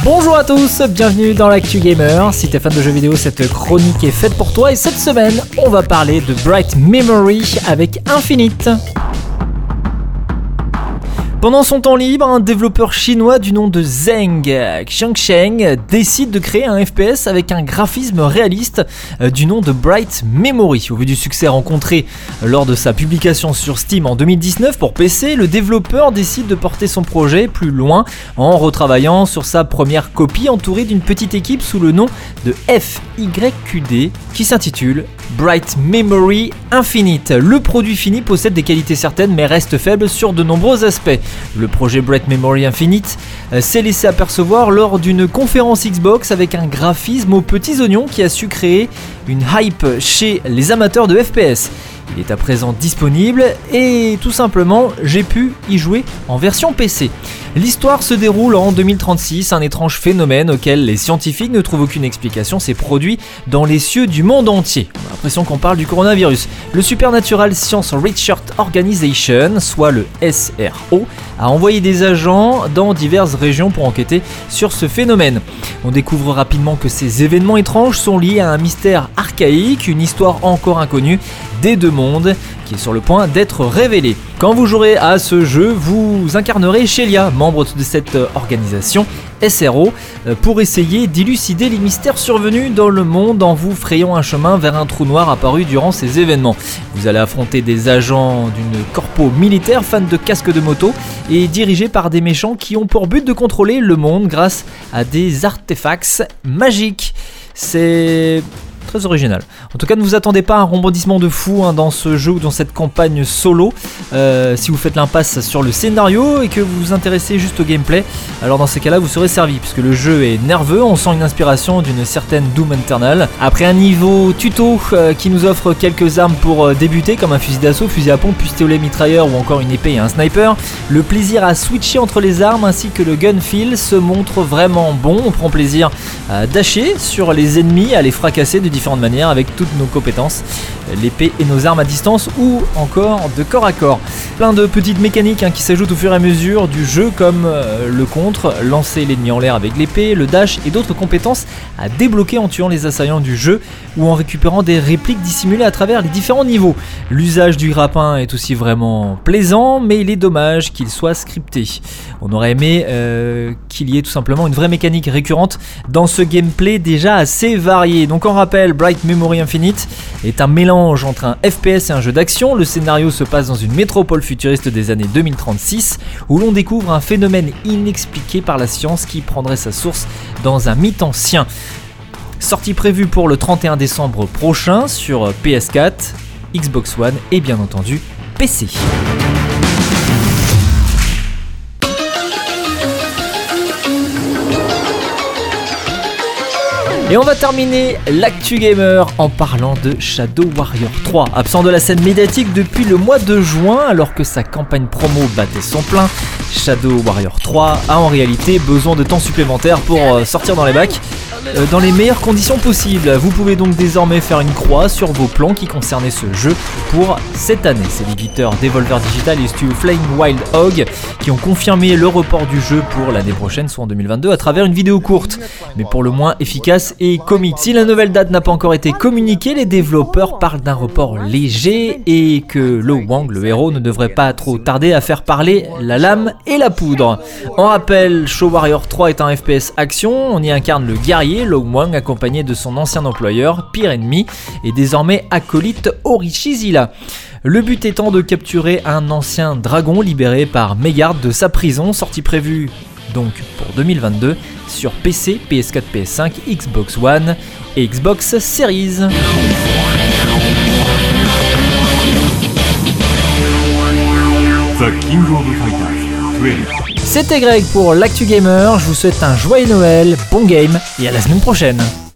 Bonjour à tous, bienvenue dans l'Actu Gamer. Si t'es fan de jeux vidéo, cette chronique est faite pour toi et cette semaine, on va parler de Bright Memory avec Infinite. Pendant son temps libre, un développeur chinois du nom de Zheng Xiangsheng décide de créer un FPS avec un graphisme réaliste du nom de Bright Memory. Au vu du succès rencontré lors de sa publication sur Steam en 2019 pour PC, le développeur décide de porter son projet plus loin en retravaillant sur sa première copie entourée d'une petite équipe sous le nom de FYQD qui s'intitule Bright Memory Infinite. Le produit fini possède des qualités certaines mais reste faible sur de nombreux aspects. Le projet Bright Memory Infinite s'est laissé apercevoir lors d'une conférence Xbox avec un graphisme aux petits oignons qui a su créer une hype chez les amateurs de FPS. Il est à présent disponible et tout simplement j'ai pu y jouer en version PC. L'histoire se déroule en 2036, un étrange phénomène auquel les scientifiques ne trouvent aucune explication s'est produit dans les cieux du monde entier. On a l'impression qu'on parle du coronavirus. Le Supernatural Science Research Organization, soit le SRO, a envoyé des agents dans diverses régions pour enquêter sur ce phénomène. On découvre rapidement que ces événements étranges sont liés à un mystère archaïque, une histoire encore inconnue des deux mondes qui est sur le point d'être révélée. Quand vous jouerez à ce jeu, vous incarnerez Shelia, membre de cette organisation SRO, pour essayer d'élucider les mystères survenus dans le monde en vous frayant un chemin vers un trou noir apparu durant ces événements. Vous allez affronter des agents d'une corpo militaire fans de casques de moto et dirigés par des méchants qui ont pour but de contrôler le monde grâce à des artefacts magiques. C'est très original. En tout cas, ne vous attendez pas à un rebondissement de fou dans ce jeu ou dans cette campagne solo. Si vous faites l'impasse sur le scénario et que vous vous intéressez juste au gameplay, alors dans ces cas-là, vous serez servi puisque le jeu est nerveux. On sent une inspiration d'une certaine Doom Eternal. Après un niveau tuto qui nous offre quelques armes pour débuter, comme un fusil d'assaut, fusil à pompe, pistolet mitrailleur ou encore une épée et un sniper, le plaisir à switcher entre les armes ainsi que le gun feel se montre vraiment bon. On prend plaisir à dasher sur les ennemis, à les fracasser de différentes manières avec toutes nos compétences, l'épée et nos armes à distance ou encore de corps à corps. Plein de petites mécaniques qui s'ajoutent au fur et à mesure du jeu comme le contre, lancer l'ennemi en l'air avec l'épée, le dash et d'autres compétences à débloquer en tuant les assaillants du jeu ou en récupérant des répliques dissimulées à travers les différents niveaux. L'usage du grappin est aussi vraiment plaisant, mais il est dommage qu'il soit scripté. On aurait aimé qu'il y ait tout simplement une vraie mécanique récurrente dans ce gameplay déjà assez varié. Donc on rappelle, Bright Memory Infinite est un mélange entre un FPS et un jeu d'action. Le scénario se passe dans une métropole futuriste des années 2036 où l'on découvre un phénomène inexpliqué par la science qui prendrait sa source dans un mythe ancien. Sortie prévue pour le 31 décembre prochain sur PS4, Xbox One et bien entendu PC. Et on va terminer l'Actu Gamer en parlant de Shadow Warrior 3. Absent de la scène médiatique depuis le mois de juin, alors que sa campagne promo battait son plein, Shadow Warrior 3 a en réalité besoin de temps supplémentaire pour sortir dans les bacs dans les meilleures conditions possibles. Vous pouvez donc désormais faire une croix sur vos plans qui concernaient ce jeu pour cette année. C'est l'éditeur Devolver Digital et studio Flying Wild Hog qui ont confirmé le report du jeu pour l'année prochaine, soit en 2022, à travers une vidéo courte, mais pour le moins efficace et comique. Si la nouvelle date n'a pas encore été communiquée, les développeurs parlent d'un report léger et que Lo Wang, le héros, ne devrait pas trop tarder à faire parler la lame et la poudre. En rappel, Shadow Warrior 3 est un FPS action, on y incarne le guerrier Lo Wang accompagné de son ancien employeur, pire ennemi, et désormais acolyte Orishizila. Le but étant de capturer un ancien dragon libéré par Megard de sa prison, sortie prévue donc pour 2022 sur PC, PS4, PS5, Xbox One et Xbox Series. C'était Greg pour l'Actu Gamer, je vous souhaite un joyeux Noël, bon game et à la semaine prochaine.